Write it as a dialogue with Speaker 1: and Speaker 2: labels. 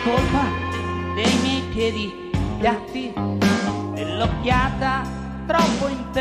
Speaker 1: colpa dei miei piedi piatti e l'occhiata troppo intensa